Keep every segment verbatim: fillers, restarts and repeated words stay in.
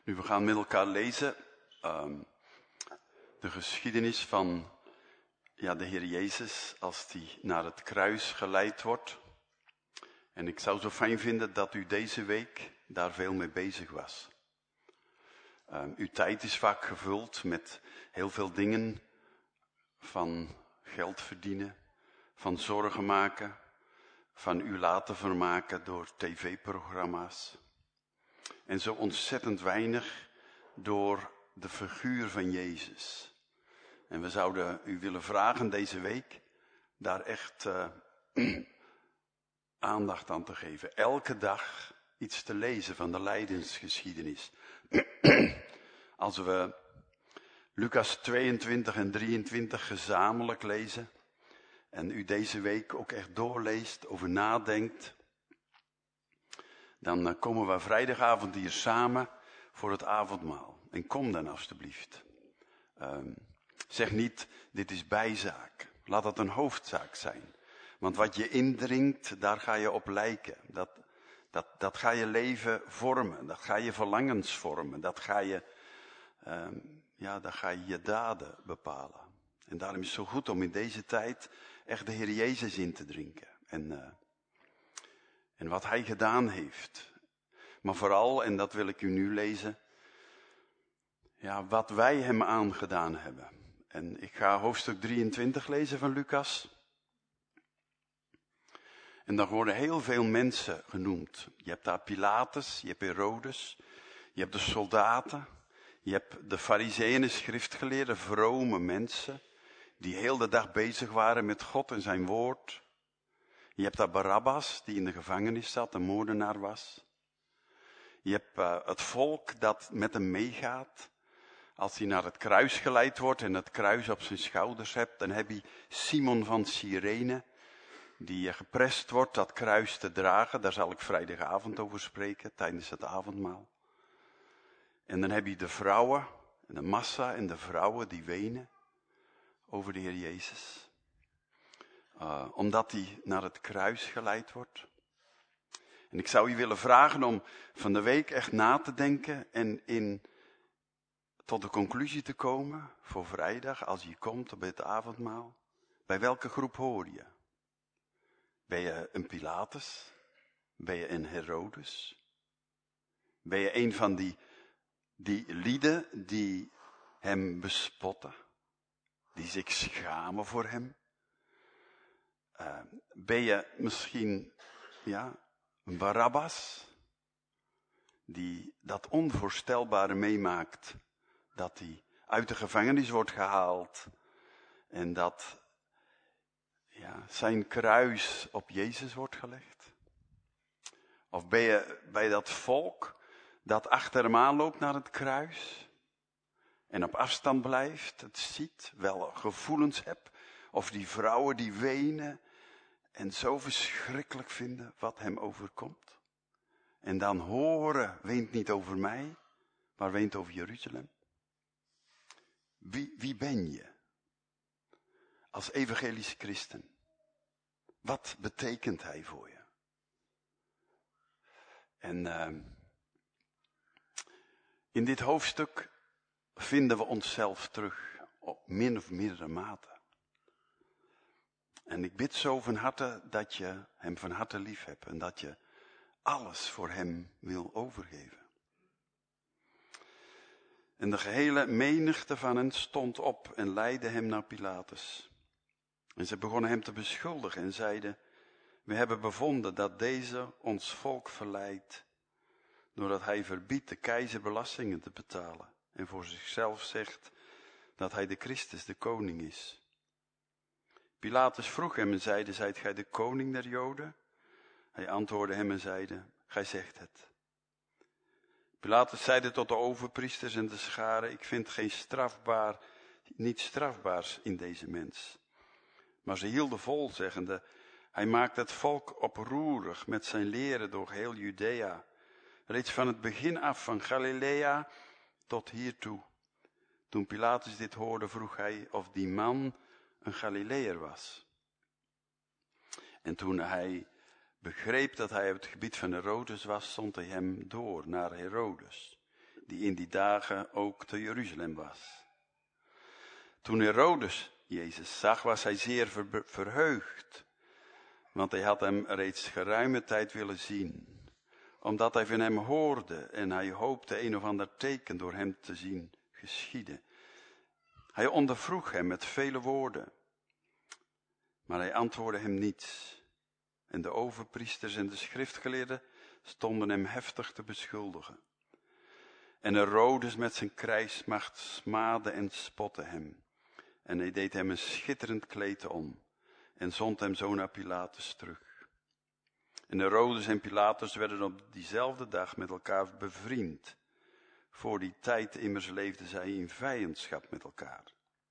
Nu, we gaan met elkaar lezen um, de geschiedenis van ja, de Heer Jezus als die naar het kruis geleid wordt. En ik zou zo fijn vinden dat u deze week daar veel mee bezig was. Um, uw tijd is vaak gevuld met heel veel dingen van geld verdienen, van zorgen maken, van u laten vermaken door tv-programma's. En zo ontzettend weinig door de figuur van Jezus. En we zouden u willen vragen deze week daar echt uh, aandacht aan te geven. Elke dag iets te lezen van de lijdensgeschiedenis. Als we Lucas tweeëntwintig en drieëntwintig gezamenlijk lezen en u deze week ook echt doorleest, over nadenkt, dan komen we vrijdagavond hier samen voor het avondmaal. En kom dan alstublieft. Um, zeg niet, dit is bijzaak. Laat het een hoofdzaak zijn. Want wat je indringt, daar ga je op lijken. Dat, dat, dat ga je leven vormen. Dat ga je verlangens vormen. Dat ga je, um, ja, dat ga je je daden bepalen. En daarom is het zo goed om in deze tijd echt de Heer Jezus in te drinken. En... Uh, En wat hij gedaan heeft. Maar vooral, en dat wil ik u nu lezen. Ja, wat wij hem aangedaan hebben. En ik ga hoofdstuk drieëntwintig lezen van Lucas. En daar worden heel veel mensen genoemd. Je hebt daar Pilatus, je hebt Herodes. Je hebt de soldaten. Je hebt de farizeeën en schriftgeleerden, vrome mensen. Die heel de dag bezig waren met God en zijn woord. Je hebt daar Barabbas, die in de gevangenis zat, een moordenaar was. Je hebt uh, het volk dat met hem meegaat. Als hij naar het kruis geleid wordt en het kruis op zijn schouders hebt, dan heb je Simon van Cyrene, die uh, geprest wordt dat kruis te dragen. Daar zal ik vrijdagavond over spreken, tijdens het avondmaal. En dan heb je de vrouwen, de massa en de vrouwen die wenen over de Heer Jezus. Uh, omdat hij naar het kruis geleid wordt. En ik zou u willen vragen om van de week echt na te denken en in, tot de conclusie te komen voor vrijdag, als je komt op het avondmaal. Bij welke groep hoor je? Ben je een Pilatus? Ben je een Herodes? Ben je een van die, die lieden die hem bespotten? Die zich schamen voor hem? Uh, ben je misschien ja, een Barabbas, die dat onvoorstelbare meemaakt, dat hij uit de gevangenis wordt gehaald en dat ja, zijn kruis op Jezus wordt gelegd? Of ben je bij dat volk dat achter hem aanloopt naar het kruis en op afstand blijft, het ziet, wel gevoelens hebt, of die vrouwen die wenen en zo verschrikkelijk vinden wat hem overkomt. En dan horen, weent niet over mij, maar weent over Jeruzalem. Wie, wie ben je? Als evangelische christen. Wat betekent hij voor je? En uh, in dit hoofdstuk vinden we onszelf terug op min of meerdere mate. En ik bid zo van harte dat je hem van harte lief hebt en dat je alles voor hem wil overgeven. En de gehele menigte van hen stond op en leidde hem naar Pilatus. En ze begonnen hem te beschuldigen en zeiden: we hebben bevonden dat deze ons volk verleidt, doordat hij verbiedt de keizer belastingen te betalen en voor zichzelf zegt dat hij de Christus, de koning is. Pilatus vroeg hem en zeide: zijt gij de koning der Joden? Hij antwoordde hem en zeide: gij zegt het. Pilatus zeide tot de overpriesters en de scharen: ik vind geen strafbaar, niets strafbaars in deze mens. Maar ze hielden vol, zeggende: hij maakt het volk oproerig met zijn leren door heel Judea. Reeds van het begin af, van Galilea tot hiertoe. Toen Pilatus dit hoorde, vroeg hij of die man een Galileër was. En toen hij begreep dat hij op het gebied van Herodes was, zond hij hem door naar Herodes, die in die dagen ook te Jeruzalem was. Toen Herodes Jezus zag, was hij zeer ver- verheugd, want hij had hem reeds geruime tijd willen zien, omdat hij van hem hoorde en hij hoopte een of ander teken door hem te zien geschieden. Hij ondervroeg hem met vele woorden, maar hij antwoordde hem niets. En de overpriesters en de schriftgeleerden stonden hem heftig te beschuldigen. En Herodes met zijn krijgsmacht smaadde en spotte hem. En hij deed hem een schitterend kleed om en zond hem zo naar Pilatus terug. En Herodes en Pilatus werden op diezelfde dag met elkaar bevriend. Voor die tijd immers leefden zij in vijandschap met elkaar.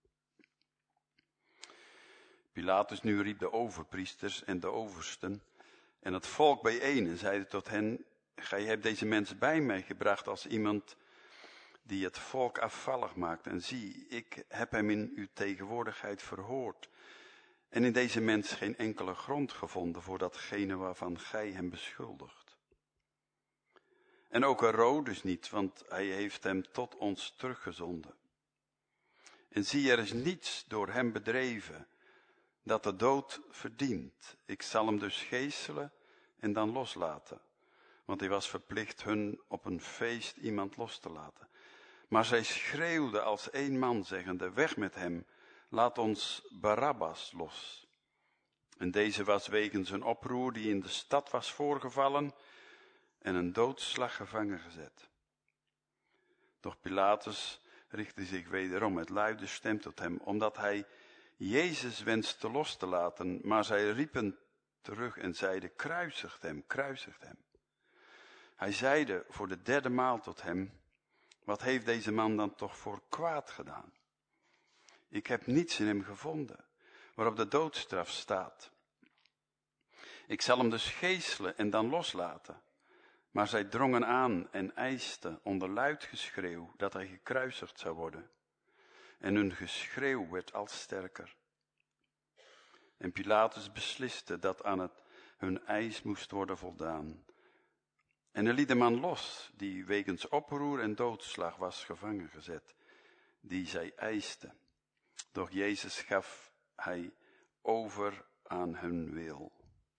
Pilatus nu riep de overpriesters en de oversten en het volk bijeen en zeide tot hen: gij hebt deze mensen bij mij gebracht als iemand die het volk afvallig maakt. En zie, ik heb hem in uw tegenwoordigheid verhoord en in deze mens geen enkele grond gevonden voor datgene waarvan gij hem beschuldigt. En ook Herodes niet, want hij heeft hem tot ons teruggezonden. En zie, er is niets door hem bedreven dat de dood verdient. Ik zal hem dus geeselen en dan loslaten, want hij was verplicht hun op een feest iemand los te laten. Maar zij schreeuwden als één man, zeggende: weg met hem, laat ons Barabbas los. En deze was wegens een oproer die in de stad was voorgevallen en een doodslag gevangen gezet. Doch Pilatus richtte zich wederom met luide stem tot hem, omdat hij Jezus wenste los te laten, maar zij riepen terug en zeiden: kruisigt hem, kruisigt hem. Hij zeide voor de derde maal tot hem: wat heeft deze man dan toch voor kwaad gedaan? Ik heb niets in hem gevonden, waarop de doodstraf staat. Ik zal hem dus geeselen en dan loslaten. Maar zij drongen aan en eisten onder luid geschreeuw dat hij gekruisigd zou worden. En hun geschreeuw werd al sterker. En Pilatus besliste dat aan het hun eis moest worden voldaan. En hij liet de man los, die wegens oproer en doodslag was gevangen gezet, die zij eisten. Doch Jezus gaf hij over aan hun wil.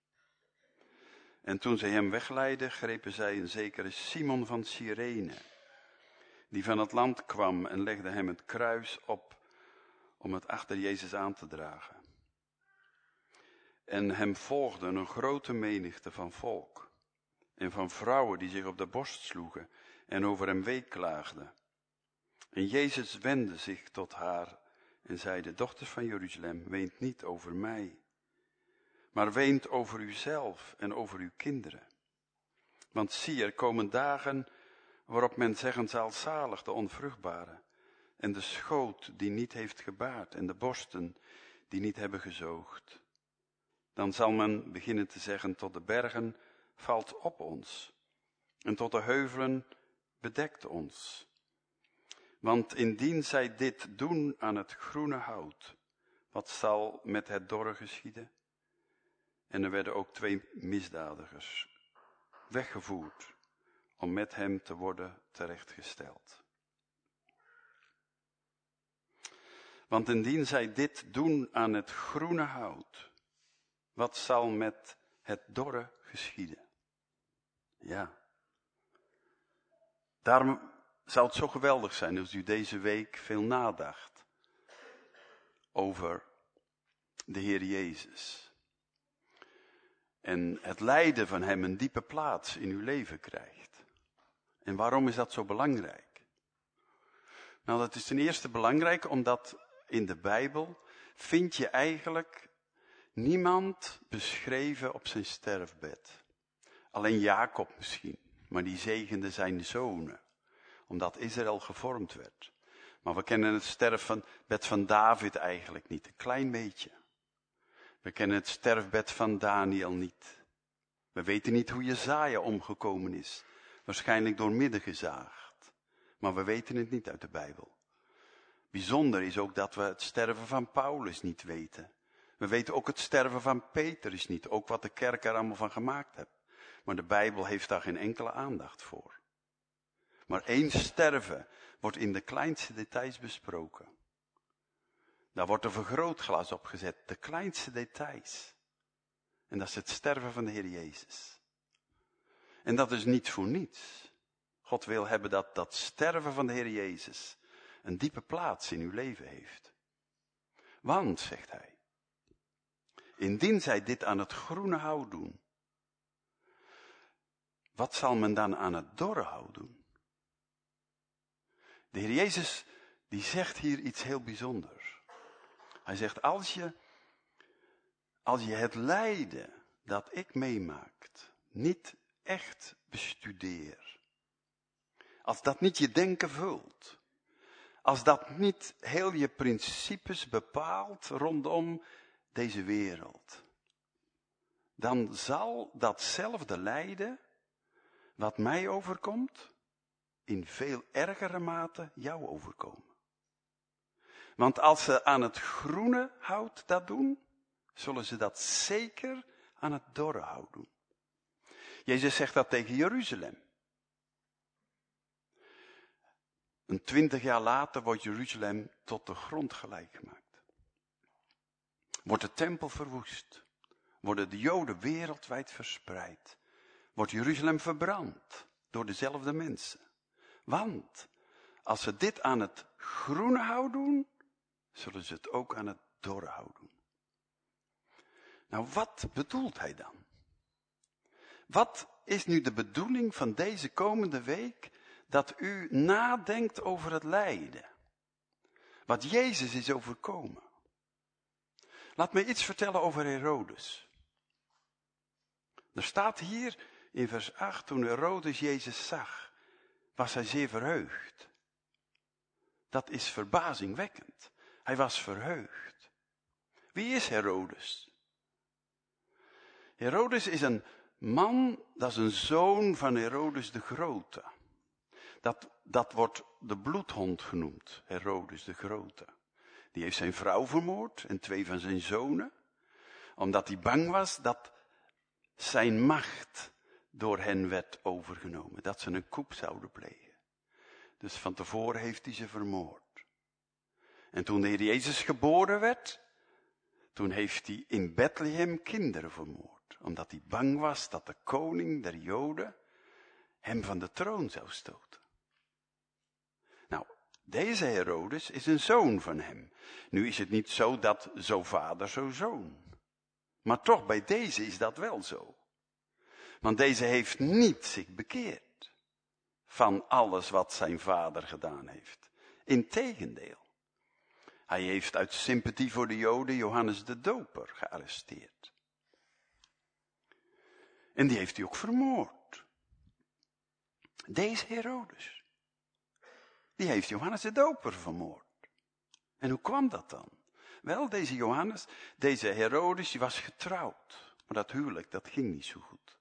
En toen zij hem wegleidden, grepen zij een zekere Simon van Cyrene, die van het land kwam, en legde hem het kruis op om het achter Jezus aan te dragen. En hem volgden een grote menigte van volk en van vrouwen die zich op de borst sloegen en over hem weeklaagden. En Jezus wendde zich tot haar en zeide: dochters van Jeruzalem, weent niet over mij, maar weent over uzelf en over uw kinderen. Want zie, er komen dagen waarop men zeggen zal: zalig de onvruchtbare, en de schoot die niet heeft gebaard, en de borsten die niet hebben gezoogd. Dan zal men beginnen te zeggen tot de bergen: valt op ons, en tot de heuvelen: bedekt ons. Want indien zij dit doen aan het groene hout, wat zal met het dorre geschieden? En er werden ook twee misdadigers weggevoerd om met hem te worden terechtgesteld. Want indien zij dit doen aan het groene hout, wat zal met het dorre geschieden? Ja. Daarom zou het zo geweldig zijn als u deze week veel nadacht over de Heer Jezus. En het lijden van hem een diepe plaats in uw leven krijgt. En waarom is dat zo belangrijk? Nou, dat is ten eerste belangrijk omdat in de Bijbel vind je eigenlijk niemand beschreven op zijn sterfbed. Alleen Jacob misschien, maar die zegende zijn zonen, omdat Israël gevormd werd. Maar we kennen het sterfbed van David eigenlijk niet, een klein beetje. We kennen het sterfbed van Daniel niet. We weten niet hoe Jesaja omgekomen is, waarschijnlijk door midden gezaagd. Maar we weten het niet uit de Bijbel. Bijzonder is ook dat we het sterven van Paulus niet weten. We weten ook het sterven van Petrus niet, ook wat de kerk er allemaal van gemaakt heeft. Maar de Bijbel heeft daar geen enkele aandacht voor. Maar één sterven wordt in de kleinste details besproken. Daar wordt een vergrootglas op gezet, de kleinste details. En dat is het sterven van de Heer Jezus. En dat is niet voor niets. God wil hebben dat dat sterven van de Heer Jezus een diepe plaats in uw leven heeft. Want, zegt hij, indien zij dit aan het groene hout doen, wat zal men dan aan het dorre hout doen? De Heer Jezus, die zegt hier iets heel bijzonders. Hij zegt, als je, als je het lijden dat ik meemaakt niet echt bestudeer, als dat niet je denken vult, als dat niet heel je principes bepaalt rondom deze wereld, dan zal datzelfde lijden wat mij overkomt, in veel ergere mate jou overkomen. Want als ze aan het groene hout dat doen, zullen ze dat zeker aan het dorre hout doen. Jezus zegt dat tegen Jeruzalem. Een twintig jaar later wordt Jeruzalem tot de grond gelijk gemaakt. Wordt de tempel verwoest. Worden de Joden wereldwijd verspreid. Wordt Jeruzalem verbrand door dezelfde mensen. Want als ze dit aan het groene hout doen, zullen ze het ook aan het dorre hout doen. Nou, wat bedoelt hij dan? Wat is nu de bedoeling van deze komende week? Dat u nadenkt over het lijden. Wat Jezus is overkomen. Laat me iets vertellen over Herodes. Er staat hier in vers acht, toen Herodes Jezus zag, was hij zeer verheugd. Dat is verbazingwekkend. Hij was verheugd. Wie is Herodes? Herodes is een man, dat is een zoon van Herodes de Grote. Dat, dat wordt de bloedhond genoemd, Herodes de Grote. Die heeft zijn vrouw vermoord en twee van zijn zonen, omdat hij bang was dat zijn macht door hen werd overgenomen, dat ze een coup zouden plegen. Dus van tevoren heeft hij ze vermoord. En toen de Heer Jezus geboren werd, toen heeft hij in Bethlehem kinderen vermoord, omdat hij bang was dat de koning der Joden hem van de troon zou stoten. Nou, deze Herodes is een zoon van hem. Nu is het niet zo dat zo vader, zo zoon. Maar toch, bij deze is dat wel zo. Want deze heeft niet zich bekeerd van alles wat zijn vader gedaan heeft. Integendeel. Hij heeft uit sympathie voor de Joden Johannes de Doper gearresteerd. En die heeft hij ook vermoord. Deze Herodes, die heeft Johannes de Doper vermoord. En hoe kwam dat dan? Wel, deze Johannes, deze Herodes, die was getrouwd. Maar dat huwelijk, dat ging niet zo goed.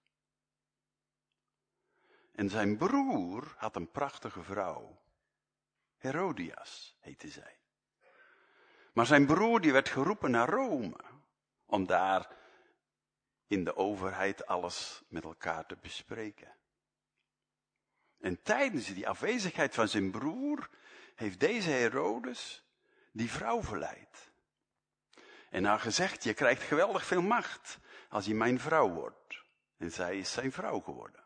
En zijn broer had een prachtige vrouw. Herodias heette zij. Maar zijn broer die werd geroepen naar Rome. Om daar in de overheid alles met elkaar te bespreken. En tijdens die afwezigheid van zijn broer heeft deze Herodes die vrouw verleid. En haar gezegd, je krijgt geweldig veel macht als je mijn vrouw wordt. En zij is zijn vrouw geworden.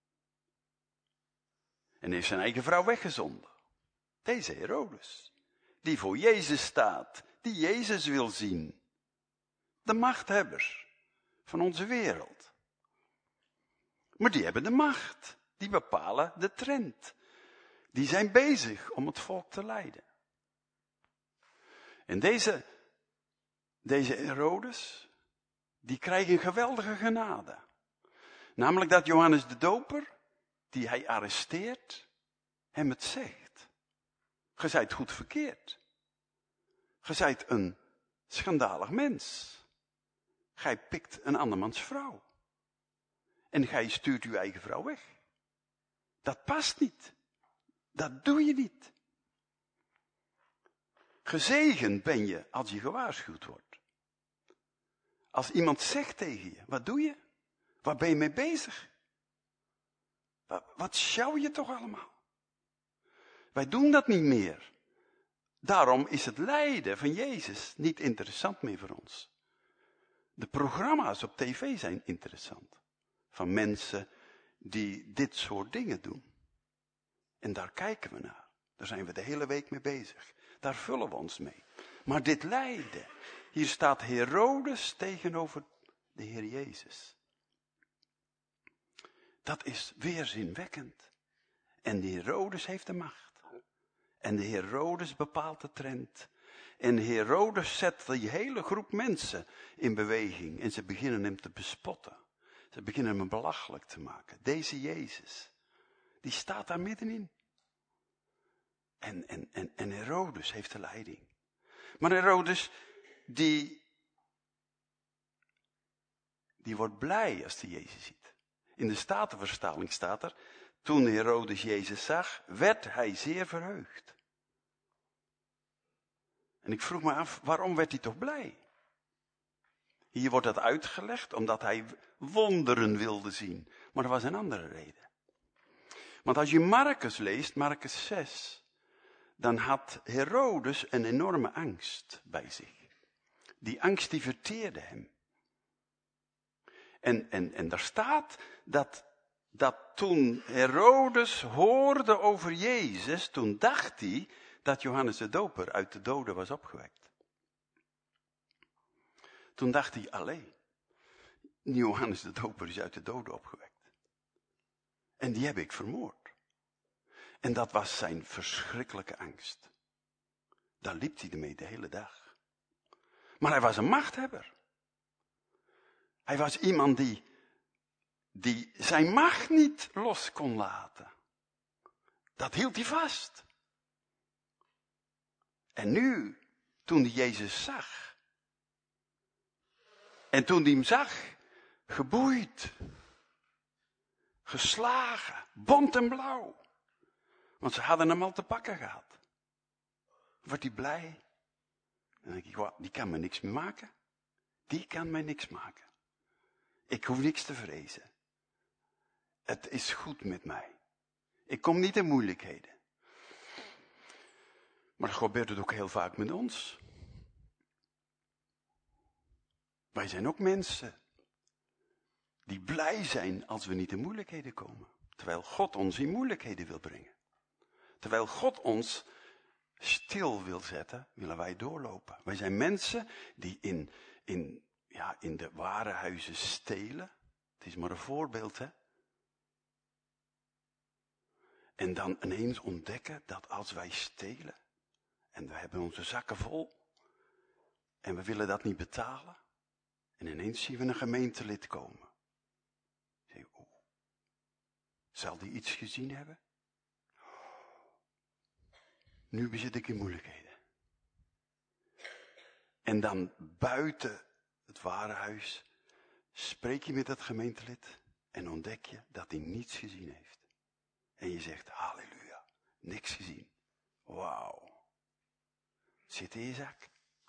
En heeft zijn eigen vrouw weggezonden. Deze Herodes, die voor Jezus staat, die Jezus wil zien. De machthebbers van onze wereld. Maar die hebben de macht, die bepalen de trend. Die zijn bezig om het volk te leiden. En deze, deze Herodes, die krijgen een geweldige genade. Namelijk dat Johannes de Doper, die hij arresteert, hem het zegt. Ge zijt goed verkeerd. Ge zijt een schandalig mens. Gij pikt een andermans vrouw. En gij stuurt uw eigen vrouw weg. Dat past niet. Dat doe je niet. Gezegend ben je als je gewaarschuwd wordt. Als iemand zegt tegen je, wat doe je? Waar ben je mee bezig? Wat, wat sjouw je toch allemaal? Wij doen dat niet meer. Daarom is het lijden van Jezus niet interessant meer voor ons. De programma's op tv zijn interessant. Van mensen die dit soort dingen doen. En daar kijken we naar. Daar zijn we de hele week mee bezig. Daar vullen we ons mee. Maar dit lijden. Hier staat Herodes tegenover de Heer Jezus. Dat is weerzinwekkend. En de Herodes heeft de macht. En de Herodes bepaalt de trend. En Herodes zet die hele groep mensen in beweging. En ze beginnen hem te bespotten. Ze beginnen hem belachelijk te maken. Deze Jezus, die staat daar middenin. En, en, en, en Herodes heeft de leiding. Maar Herodes, die, die wordt blij als hij Jezus ziet. In de Statenvertaling staat er, toen Herodes Jezus zag, werd hij zeer verheugd. En ik vroeg me af, waarom werd hij toch blij? Hier wordt dat uitgelegd, omdat hij wonderen wilde zien. Maar er was een andere reden. Want als je Marcus leest, Marcus zes, dan had Herodes een enorme angst bij zich. Die angst die verteerde hem. En, en, en daar staat dat, dat toen Herodes hoorde over Jezus, toen dacht hij dat Johannes de Doper uit de doden was opgewekt. Toen dacht hij, allee, Johannes de Doper is uit de doden opgewekt. En die heb ik vermoord. En dat was zijn verschrikkelijke angst. Daar liep hij ermee de hele dag. Maar hij was een machthebber. Hij was iemand die, die zijn macht niet los kon laten. Dat hield hij vast. En nu, toen hij Jezus zag. En toen hij hem zag, geboeid. Geslagen, bont en blauw. Want ze hadden hem al te pakken gehad. Wordt hij blij? Dan denk ik, wow, die kan me niks meer maken. Die kan mij niks maken. Ik hoef niks te vrezen. Het is goed met mij. Ik kom niet in moeilijkheden. Maar dat gebeurt het ook heel vaak met ons. Wij zijn ook mensen die blij zijn als we niet in moeilijkheden komen. Terwijl God ons in moeilijkheden wil brengen. Terwijl God ons stil wil zetten, willen wij doorlopen. Wij zijn mensen die in, in, ja, in de warenhuizen stelen. Het is maar een voorbeeld, hè. En dan ineens ontdekken dat als wij stelen, en we hebben onze zakken vol, en we willen dat niet betalen, en ineens zien we een gemeentelid komen. Zeg, oh, zal die iets gezien hebben? Nu zit ik in moeilijkheden. En dan buiten het warenhuis spreek je met dat gemeentelid en ontdek je dat hij niets gezien heeft. En je zegt, halleluja, niks gezien. Wauw. Zit in je zak.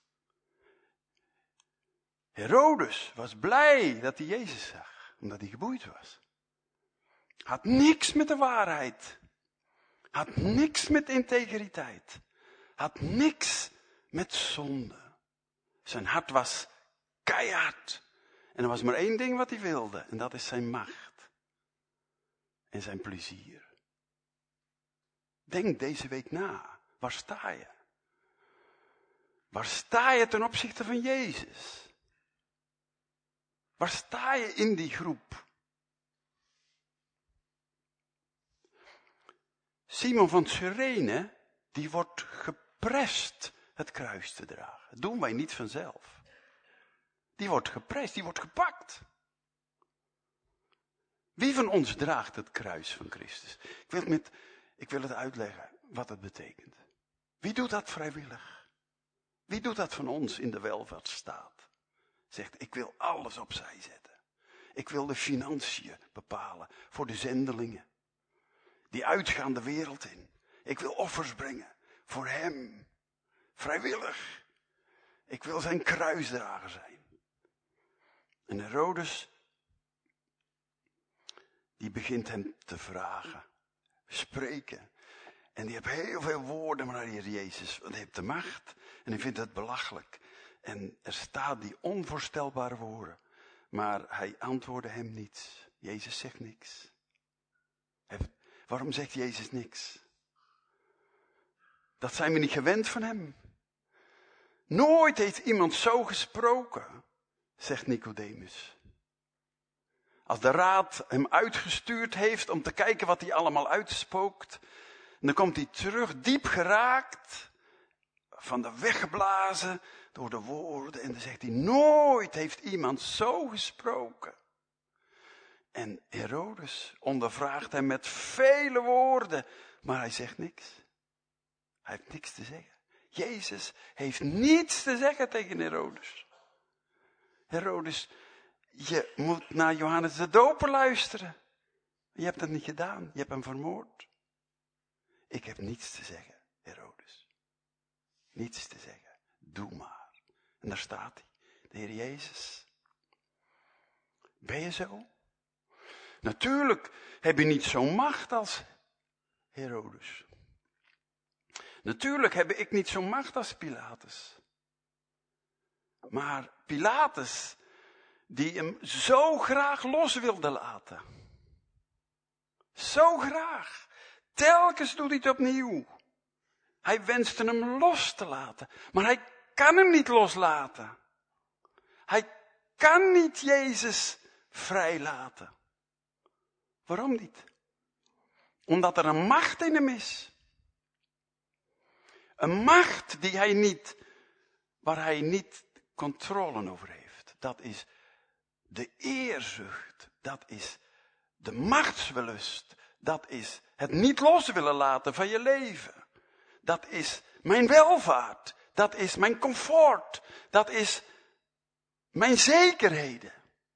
Herodes was blij dat hij Jezus zag, omdat hij geboeid was. Had niks met de waarheid. Had niks met integriteit. Had niks met zonde. Zijn hart was keihard. En er was maar één ding wat hij wilde. En dat is zijn macht. En zijn plezier. Denk deze week na. Waar sta je? Waar sta je ten opzichte van Jezus? Waar sta je in die groep? Simon van Cyrene, die wordt geprest het kruis te dragen. Dat doen wij niet vanzelf. Die wordt geprest, die wordt gepakt. Wie van ons draagt het kruis van Christus? Ik wil het, met, ik wil het uitleggen wat het betekent. Wie doet dat vrijwillig? Wie doet dat van ons in de welvaartsstaat? Zegt, ik wil alles opzij zetten. Ik wil de financiën bepalen voor de zendelingen. Die uitgaan de wereld in. Ik wil offers brengen voor hem. Vrijwillig. Ik wil zijn kruisdrager zijn. En Herodes, die begint hem te vragen. Spreken. En die heeft heel veel woorden, maar de Heer Jezus, want hij heeft de macht. En hij vindt het belachelijk. En er staat die onvoorstelbare woorden. Maar hij antwoordde hem niets. Jezus zegt niks. Hij, waarom zegt Jezus niks? Dat zijn we niet gewend van hem. Nooit heeft iemand zo gesproken, zegt Nicodemus. Als de raad hem uitgestuurd heeft om te kijken wat hij allemaal uitspookt. En dan komt hij terug, diep geraakt, van de weg geblazen door de woorden. En dan zegt hij, nooit heeft iemand zo gesproken. En Herodes ondervraagt hem met vele woorden, maar hij zegt niks. Hij heeft niks te zeggen. Jezus heeft niets te zeggen tegen Herodes. Herodes, je moet naar Johannes de Doper luisteren. Je hebt dat niet gedaan, je hebt hem vermoord. Ik heb niets te zeggen, Herodes. Niets te zeggen. Doe maar. En daar staat hij, de Heer Jezus. Ben je zo? Natuurlijk heb je niet zo'n macht als Herodes. Natuurlijk heb ik niet zo'n macht als Pilatus. Maar Pilatus, die hem zo graag los wilde laten. Zo graag. Telkens doet hij het opnieuw. Hij wenste hem los te laten. Maar hij kan hem niet loslaten. Hij kan niet Jezus vrijlaten. Waarom niet? Omdat er een macht in hem is. Een macht die hij niet, waar hij niet controle over heeft. Dat is de eerzucht. Dat is de machtswellust. Dat is het niet los willen laten van je leven. Dat is mijn welvaart. Dat is mijn comfort. Dat is mijn zekerheden.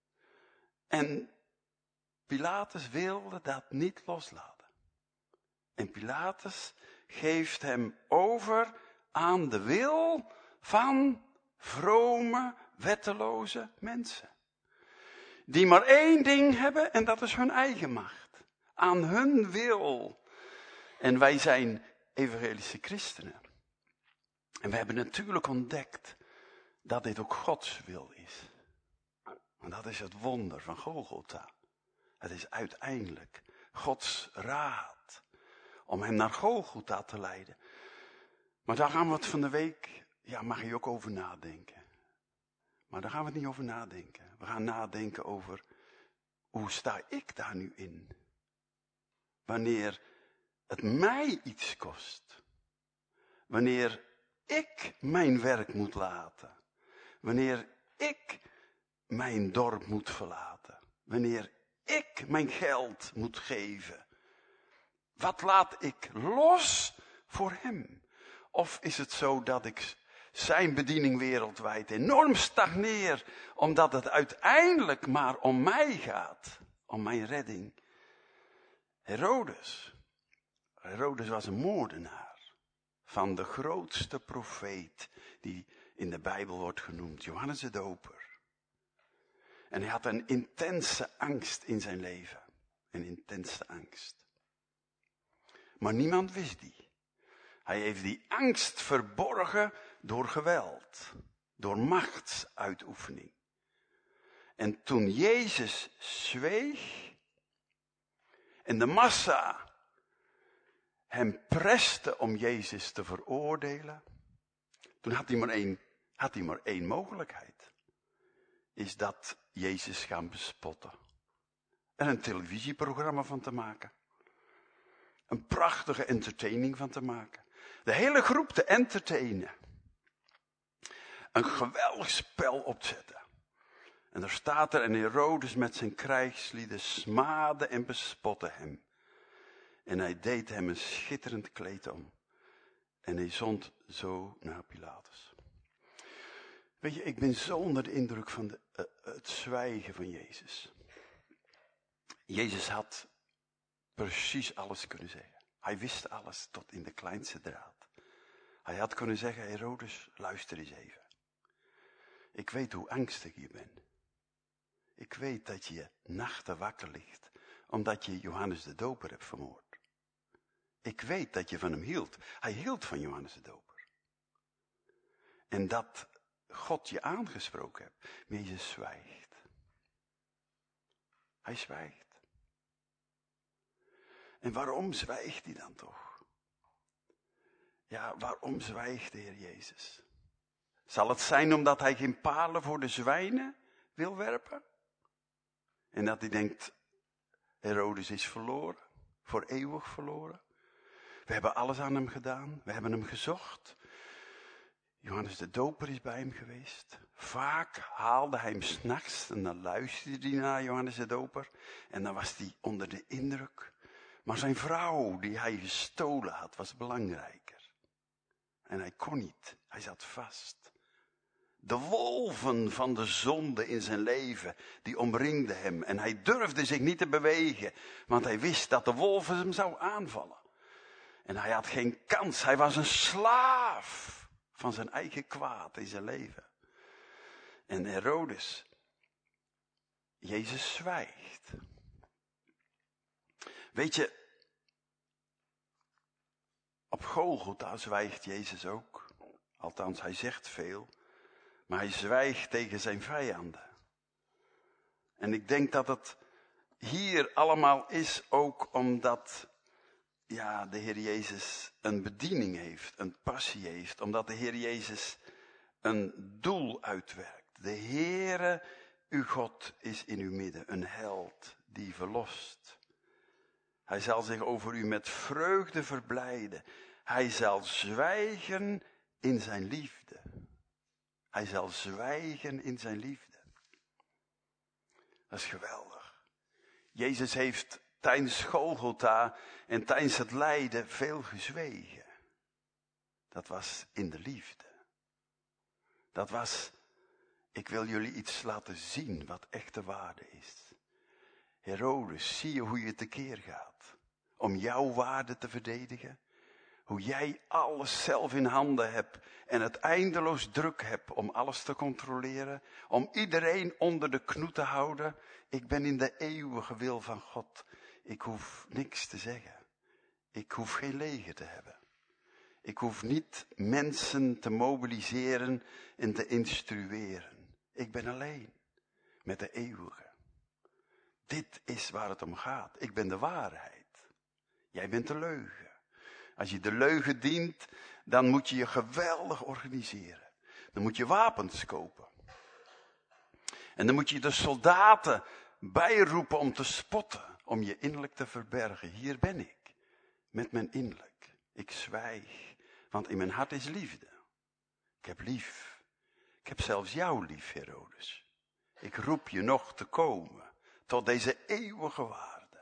En Pilatus wilde dat niet loslaten. En Pilatus geeft hem over aan de wil van vrome, wetteloze mensen. Die maar één ding hebben en dat is hun eigen macht. Aan hun wil. En wij zijn evangelische christenen. En we hebben natuurlijk ontdekt dat dit ook Gods wil is. En dat is het wonder van Golgotha. Het is uiteindelijk Gods raad om hem naar Golgotha te leiden. Maar daar gaan we het van de week, ja, mag je ook over nadenken. Maar daar gaan we het niet over nadenken. We gaan nadenken over, hoe sta ik daar nu in? Wanneer het mij iets kost. Wanneer ik mijn werk moet laten. Wanneer ik mijn dorp moet verlaten. Wanneer ik mijn geld moet geven. Wat laat ik los voor hem? Of is het zo dat ik zijn bediening wereldwijd enorm stagneer, omdat het uiteindelijk maar om mij gaat, om mijn redding? Herodes. Herodes was een moordenaar van de grootste profeet die in de Bijbel wordt genoemd, Johannes de Doper. En hij had een intense angst in zijn leven. Een intense angst. Maar niemand wist die. Hij heeft die angst verborgen door geweld. Door machtsuitoefening. En toen Jezus zweeg en de massa hem preste om Jezus te veroordelen, toen had hij maar één, had hij maar één mogelijkheid. Is dat Jezus gaan bespotten. En een televisieprogramma van te maken. Een prachtige entertaining van te maken. De hele groep te entertainen. Een geweldig spel opzetten. En daar staat er, en Herodes met zijn krijgslieden smaadde en bespotte hem. En hij deed hem een schitterend kleed om. En hij zond zo naar Pilatus. Weet je, ik ben zo onder de indruk van de, uh, het zwijgen van Jezus. Jezus had precies alles kunnen zeggen. Hij wist alles tot in de kleinste draad. Hij had kunnen zeggen, Herodes, luister eens even. Ik weet hoe angstig je bent. Ik weet dat je nachten wakker ligt, omdat je Johannes de Doper hebt vermoord. Ik weet dat je van hem hield. Hij hield van Johannes de Doper. En dat God je aangesproken hebt. Maar Jezus zwijgt. Hij zwijgt. En waarom zwijgt hij dan toch? Ja, waarom zwijgt de Heer Jezus? Zal het zijn omdat hij geen palen voor de zwijnen wil werpen? En dat hij denkt, Herodes is verloren, voor eeuwig verloren. We hebben alles aan hem gedaan, we hebben hem gezocht. Johannes de Doper is bij hem geweest. Vaak haalde hij hem 's nachts en dan luisterde hij naar Johannes de Doper. En dan was hij onder de indruk. Maar zijn vrouw die hij gestolen had, was belangrijker. En hij kon niet, hij zat vast. De wolven van de zonde in zijn leven, die omringden hem. En hij durfde zich niet te bewegen, want hij wist dat de wolven hem zou aanvallen. En hij had geen kans, hij was een slaaf van zijn eigen kwaad in zijn leven. En Herodes, Jezus zwijgt. Weet je, op Golgotha zwijgt Jezus ook. Althans, hij zegt veel. Maar hij zwijgt tegen zijn vijanden. En ik denk dat het hier allemaal is ook omdat ja, de Heer Jezus een bediening heeft, een passie heeft. Omdat de Heer Jezus een doel uitwerkt. De Heere, uw God, is in uw midden, een held die verlost. Hij zal zich over u met vreugde verblijden. Hij zal zwijgen in zijn liefde. Hij zal zwijgen in zijn liefde. Dat is geweldig. Jezus heeft tijdens Golgotha en tijdens het lijden veel gezwegen. Dat was in de liefde. Dat was, ik wil jullie iets laten zien wat echte waarde is. Herodes, zie je hoe je tekeer gaat om jouw waarde te verdedigen? Hoe jij alles zelf in handen hebt en het eindeloos druk hebt om alles te controleren. Om iedereen onder de knoet te houden. Ik ben in de eeuwige wil van God. Ik hoef niks te zeggen. Ik hoef geen leger te hebben. Ik hoef niet mensen te mobiliseren en te instrueren. Ik ben alleen met de eeuwige. Dit is waar het om gaat. Ik ben de waarheid. Jij bent de leugen. Als je de leugen dient, dan moet je je geweldig organiseren. Dan moet je wapens kopen. En dan moet je de soldaten bijroepen om te spotten, om je innerlijk te verbergen. Hier ben ik, met mijn innerlijk. Ik zwijg, want in mijn hart is liefde. Ik heb lief. Ik heb zelfs jou lief, Herodes. Ik roep je nog te komen tot deze eeuwige waarde.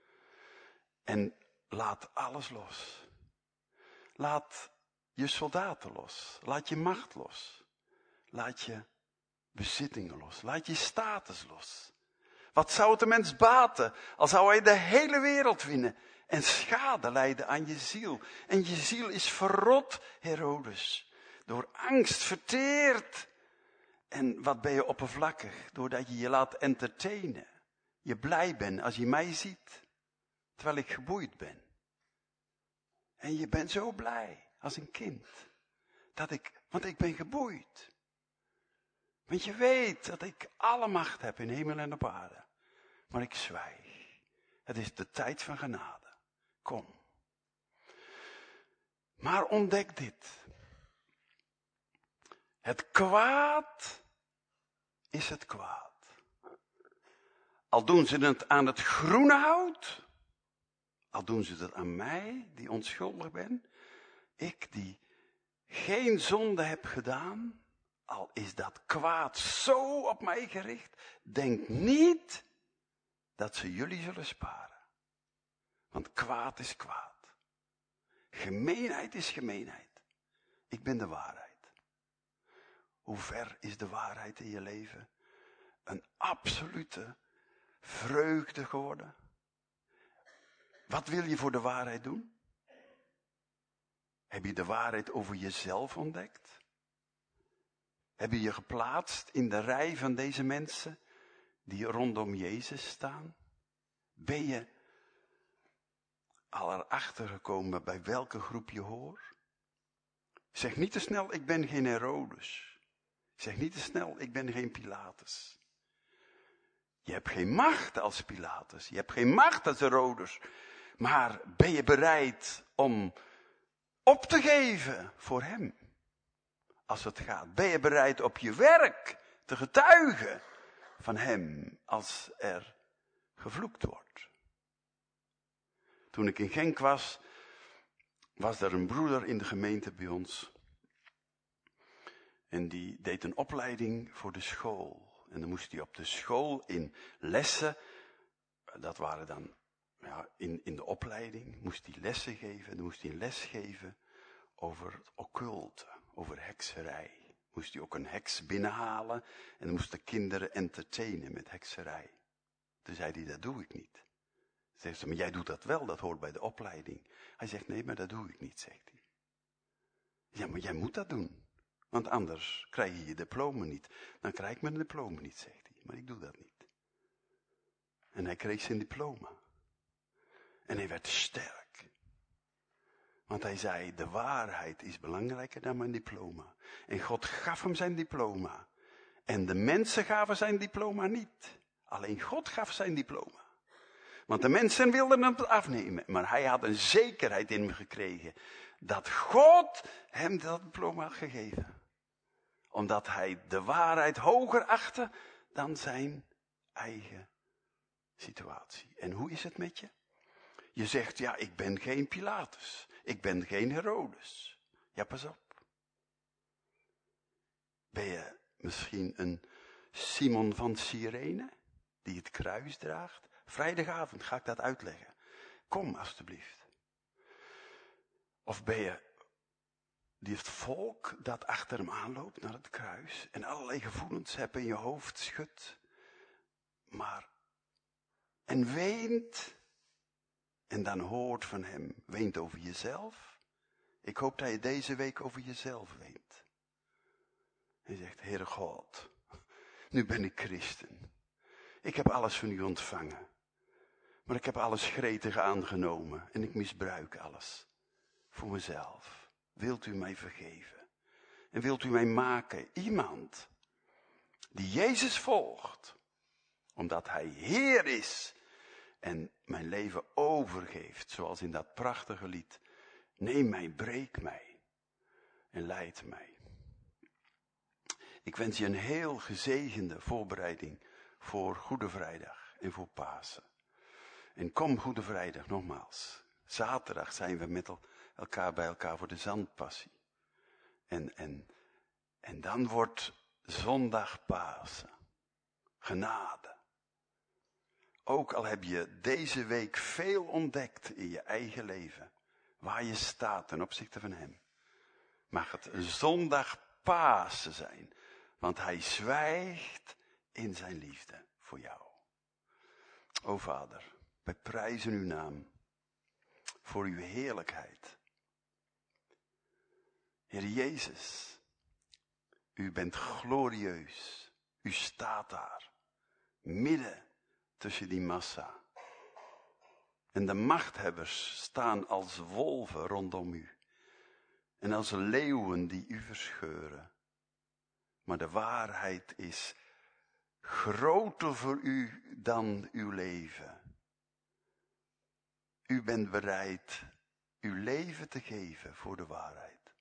En laat alles los. Laat je soldaten los. Laat je macht los. Laat je bezittingen los. Laat je status los. Wat zou het de mens baten als zou hij de hele wereld winnen en schade lijden aan je ziel. En je ziel is verrot, Herodes. Door angst verteerd. En wat ben je oppervlakkig doordat je je laat entertainen. Je blij bent als je mij ziet. Terwijl ik geboeid ben. En je bent zo blij als een kind. Dat ik, want ik ben geboeid. Want je weet dat ik alle macht heb in hemel en op aarde. Maar ik zwijg. Het is de tijd van genade. Kom. Maar ontdek dit. Het kwaad is het kwaad. Al doen ze het aan het groene hout. Al doen ze dat aan mij, die onschuldig ben. Ik die geen zonde heb gedaan. Al is dat kwaad zo op mij gericht. Denk niet dat ze jullie zullen sparen. Want kwaad is kwaad. Gemeenheid is gemeenheid. Ik ben de waarheid. Hoe ver is de waarheid in je leven? Een absolute vreugde geworden. Wat wil je voor de waarheid doen? Heb je de waarheid over jezelf ontdekt? Heb je je geplaatst in de rij van deze mensen die rondom Jezus staan? Ben je al erachter gekomen bij welke groep je hoort? Zeg niet te snel, ik ben geen Herodes. Zeg niet te snel, ik ben geen Pilatus. Je hebt geen macht als Pilatus. Je hebt geen macht als Herodes. Maar ben je bereid om op te geven voor hem? Als het gaat. Ben je bereid op je werk te getuigen van hem als er gevloekt wordt? Toen ik in Genk was, was er een broeder in de gemeente bij ons. En die deed een opleiding voor de school. En dan moest hij op de school in lessen, dat waren dan, ja, in, in de opleiding, moest hij lessen geven. En dan moest hij een les geven over het occulte, over hekserij. Moest hij ook een heks binnenhalen en dan moesten kinderen entertainen met hekserij. Toen zei hij, dat doe ik niet. Zegt ze, maar jij doet dat wel, dat hoort bij de opleiding. Hij zegt, nee, maar dat doe ik niet, zegt hij. Ja, maar jij moet dat doen. Want anders krijg je je diploma niet. Dan krijg ik mijn diploma niet, zegt hij. Maar ik doe dat niet. En hij kreeg zijn diploma. En hij werd sterk. Want hij zei, de waarheid is belangrijker dan mijn diploma. En God gaf hem zijn diploma. En de mensen gaven zijn diploma niet. Alleen God gaf zijn diploma. Want de mensen wilden het afnemen. Maar hij had een zekerheid in hem gekregen. Dat God hem dat diploma had gegeven. Omdat hij de waarheid hoger achtte dan zijn eigen situatie. En hoe is het met je? Je zegt, ja, ik ben geen Pilatus. Ik ben geen Herodes. Ja, pas op. Ben je misschien een Simon van Cyrene, die het kruis draagt? Vrijdagavond ga ik dat uitleggen. Kom alstublieft. Of ben je die het volk dat achter hem aanloopt naar het kruis en allerlei gevoelens hebt in je hoofd schudt, maar en weent en dan hoort van hem, weent over jezelf. Ik hoop dat je deze week over jezelf weent. En je zegt, Heere God, nu ben ik christen. Ik heb alles van u ontvangen. Maar ik heb alles gretig aangenomen en ik misbruik alles voor mezelf. Wilt u mij vergeven? En wilt u mij maken iemand die Jezus volgt, omdat hij Heer is en mijn leven overgeeft, zoals in dat prachtige lied. Neem mij, breek mij en leid mij. Ik wens je een heel gezegende voorbereiding voor Goede Vrijdag en voor Pasen. En kom Goede Vrijdag nogmaals. Zaterdag zijn we met elkaar bij elkaar voor de zandpassie. En, en, en dan wordt zondag Pasen. Genade. Ook al heb je deze week veel ontdekt in je eigen leven. Waar je staat ten opzichte van hem. Mag het een zondag Pasen zijn. Want hij zwijgt in zijn liefde voor jou. O Vader, wij prijzen uw naam. Voor uw heerlijkheid. Heer Jezus, u bent glorieus. U staat daar, midden tussen die massa. En de machthebbers staan als wolven rondom u. En als leeuwen die u verscheuren. Maar de waarheid is groter voor u dan uw leven. U bent bereid uw leven te geven voor de waarheid.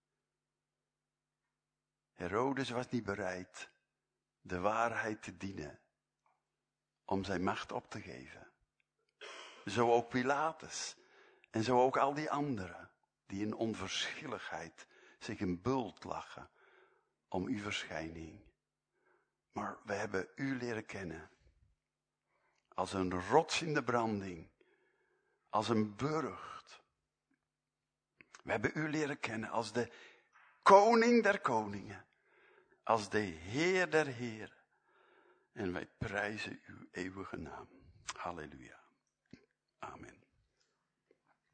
Herodes was niet bereid de waarheid te dienen om zijn macht op te geven. Zo ook Pilatus en zo ook al die anderen die in onverschilligheid zich in bult lachen om uw verschijning. Maar we hebben u leren kennen als een rots in de branding. Als een burcht. We hebben u leren kennen als de koning der koningen. Als de Heer der heren. En wij prijzen uw eeuwige naam. Halleluja. Amen.